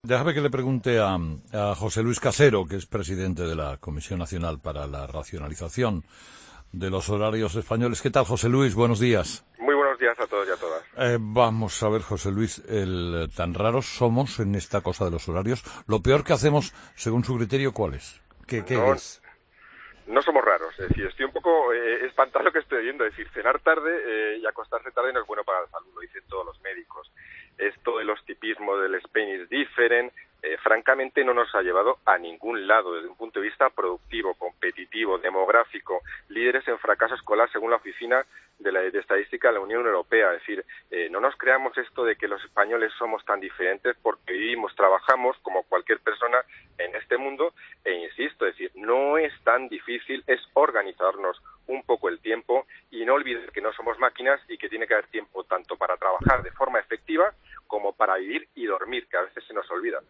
Déjame que le pregunte a José Luis Casero, que es presidente de la Comisión Nacional para la Racionalización de los Horarios Españoles. ¿Qué tal, José Luis? Buenos días. Muy buenos días a todos y a todas. Vamos a ver, José Luis, tan raros somos en esta cosa de los horarios. Lo peor que hacemos, según su criterio, ¿cuál es? ¿Qué es? No somos raros, es decir, estoy un poco espantado lo que estoy oyendo, es decir, cenar tarde y acostarse tarde no es bueno para la salud, lo dicen todos los médicos. Esto de los tipismos del Spain is different, francamente no nos ha llevado a ningún lado desde un punto de vista productivo, competitivo, demográfico, líderes en fracaso escolar según la Oficina de Estadística de la Unión Europea. Es decir, no nos creamos esto de que los españoles somos tan diferentes porque vivimos, trabajamos como cualquier persona en este mundo e insisto, es decir, no es tan difícil, es organizarnos un poco el tiempo y no olvidar que no somos máquinas y que tiene que haber tiempo tanto para trabajar de forma efectiva como para vivir y dormir, que a veces se nos olvida.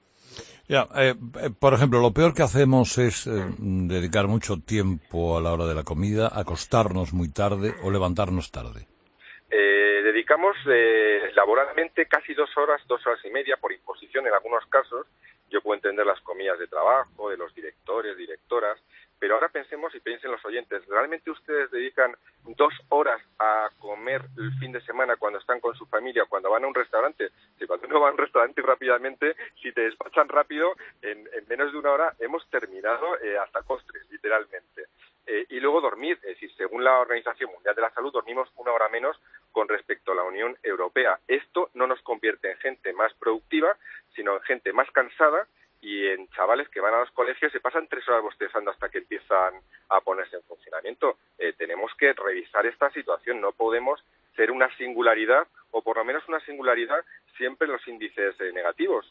Por ejemplo, lo peor que hacemos es dedicar mucho tiempo a la hora de la comida, acostarnos muy tarde o levantarnos tarde. Dedicamos laboralmente casi 2 horas y media por imposición en algunos casos. Yo puedo entender las comidas de trabajo, de los directores, directoras, pero ahora pensemos y piensen los oyentes, ¿realmente ustedes dedican 2 horas a comer el fin de semana cuando están con su familia, cuando van a un restaurante? Si cuando uno va a un restaurante rápidamente, si te despachan rápido, en menos de 1 hora hemos terminado hasta postres, literalmente. Y luego dormir, es decir, según la Organización Mundial de la Salud, dormimos 1 hora menos con respecto a la Unión Europea. Esto no nos convierte en gente más productiva, sino en gente más cansada y en chavales que van a los colegios y se pasan 3 horas bostezando hasta que empiezan a ponerse en funcionamiento. Tenemos que revisar esta situación, no podemos ser una singularidad, o por lo menos una singularidad siempre en los índices negativos.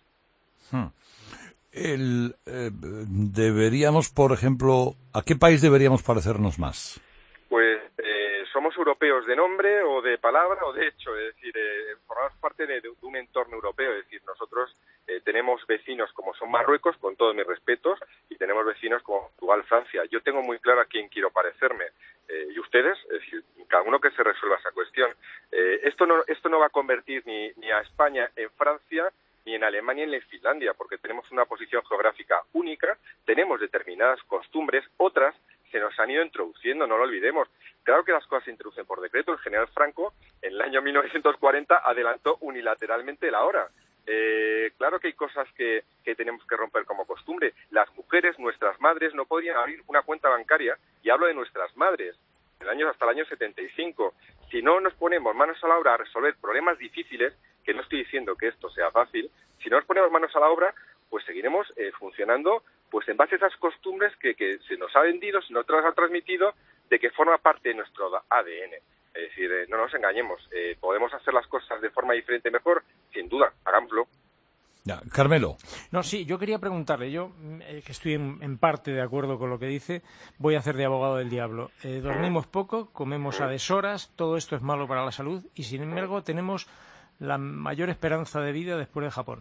Deberíamos, por ejemplo, ¿a qué país deberíamos parecernos más? Pues somos europeos de nombre o de palabra o de hecho, es decir, formamos parte de un entorno europeo, es decir, nosotros tenemos vecinos como son Marruecos, con todos mis respetos, y tenemos vecinos como Portugal, Francia. Yo tengo muy claro a quién quiero parecerme. Y ustedes, es decir, cada uno que se resuelva esa cuestión. Esto no va a convertir ni a España en Francia, ni en Alemania ni en Finlandia, porque tenemos una posición geográfica única, tenemos determinadas costumbres, otras se nos han ido introduciendo, no lo olvidemos. Claro que las cosas se introducen por decreto. El general Franco, en el año 1940, adelantó unilateralmente la hora. Claro que hay cosas que tenemos que romper como costumbre. Las mujeres, nuestras madres, no podrían abrir una cuenta bancaria, y hablo de nuestras madres, hasta el año 75. Si no nos ponemos manos a la obra a resolver problemas difíciles, que no estoy diciendo que esto sea fácil, si no nos ponemos manos a la obra, pues seguiremos funcionando pues en base a esas costumbres que se nos ha vendido, se nos ha transmitido, de que forma parte de nuestro ADN. Es decir, no nos engañemos, podemos hacer las cosas de forma diferente mejor, sin duda, hagámoslo. Ya, Carmelo. No, sí, yo quería preguntarle, yo que estoy en parte de acuerdo con lo que dice, voy a hacer de abogado del diablo. Dormimos poco, comemos a deshoras, todo esto es malo para la salud y sin embargo tenemos la mayor esperanza de vida después de Japón.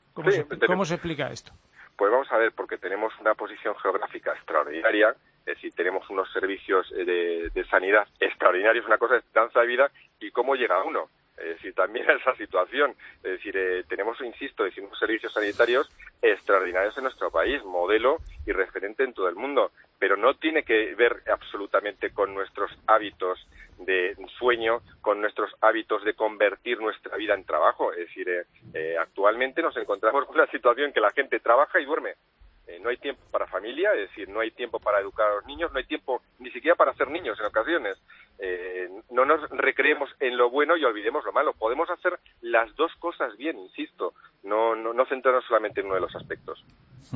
¿Cómo se explica esto? Pues vamos a ver, porque tenemos una posición geográfica extraordinaria, es decir, tenemos unos servicios de sanidad extraordinarios, una cosa de esperanza de vida, y cómo llega uno. Es decir, también a esa situación. Es decir, tenemos, insisto, unos servicios sanitarios extraordinarios en nuestro país, modelo y referente en todo el mundo, pero no tiene que ver absolutamente con nuestros hábitos de sueño, con nuestros hábitos de convertir nuestra vida en trabajo. Es decir, actualmente nos encontramos con una situación que la gente trabaja y duerme. No hay tiempo para familia, es decir, no hay tiempo para educar a los niños, no hay tiempo ni siquiera para ser niños en ocasiones. No nos recreemos en lo bueno y olvidemos lo malo. Podemos hacer las dos cosas bien, insisto, no centrarnos solamente en uno de los aspectos.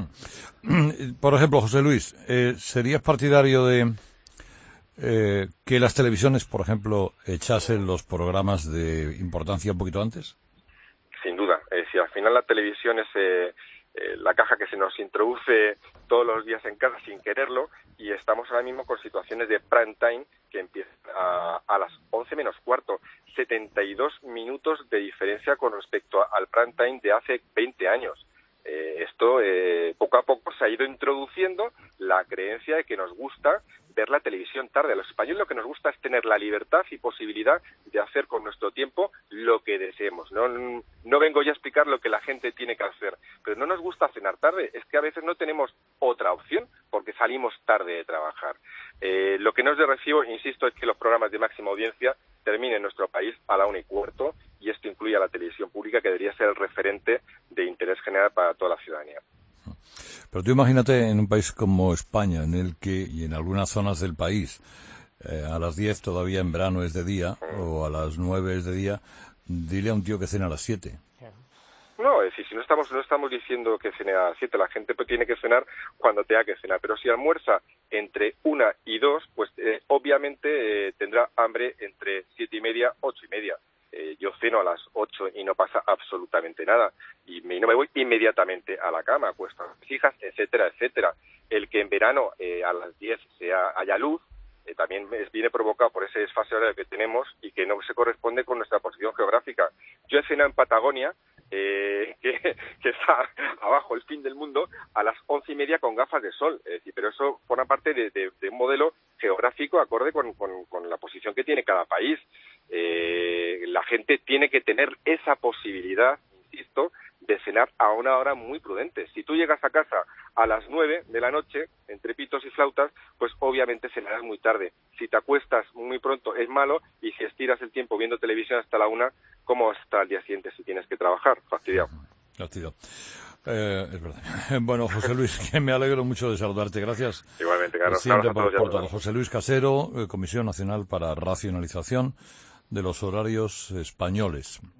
Por ejemplo, José Luis, ¿serías partidario de que las televisiones, por ejemplo, echasen los programas de importancia un poquito antes? Sin duda, si al final la televisión es la caja que se nos introduce todos los días en casa sin quererlo, y estamos ahora mismo con situaciones de prime time que empiezan a las 11 menos cuarto, 72 minutos de diferencia con respecto al prime time de hace 20 años. Esto poco a poco se ha ido introduciendo la creencia de que nos gusta ver la televisión tarde. A los españoles lo que nos gusta es tener la libertad y posibilidad de hacer con nuestro tiempo lo que deseemos. No vengo ya a explicar lo que la gente tiene que hacer, pero no nos gusta cenar tarde. Es que a veces no tenemos otra opción porque salimos tarde de trabajar. Lo que no es de recibo, insisto, es que los programas de máxima audiencia terminen en nuestro país a la 1:15, y esto incluye a la televisión pública, que debería ser el referente de interés general para toda la ciudadanía. Pero tú imagínate en un país como España, en el que, y en algunas zonas del país, a las 10 todavía en verano es de día, o a las 9 es de día, dile a un tío que cena a las 7. No, es decir, si no estamos diciendo que cene a las 7, la gente pues tiene que cenar cuando tenga que cenar, pero si almuerza entre 1 y 2, pues obviamente tendrá hambre entre 7:30, 8:30. Yo ceno a las 8 y no pasa absolutamente nada, y no me voy inmediatamente a la cama, acuesto a mis hijas, etcétera, etcétera. El que en verano a las 10 haya luz, también viene provocado por ese desfase horario que tenemos y que no se corresponde con nuestra posición geográfica. Yo he cenado en Patagonia, que está abajo, el fin del mundo, a las 11:30 con gafas de sol. Es decir, pero eso forma parte de un modelo geográfico acorde con la posición que tiene cada país. La gente tiene que tener esa posibilidad, insisto, de cenar a una hora muy prudente. Si tú llegas a casa a las 9 de la noche, entre pitos y flautas, pues obviamente cenarás muy tarde. Si te acuestas muy pronto es malo, y si estiras el tiempo viendo televisión hasta la 1, ¿cómo hasta el día siguiente si tienes que trabajar? Fastidiado. Es verdad. Bueno, José Luis, que me alegro mucho de saludarte. Gracias. Igualmente, Carlos. Siempre por todo. José Luis Casero, Comisión Nacional para Racionalización de los Horarios Españoles.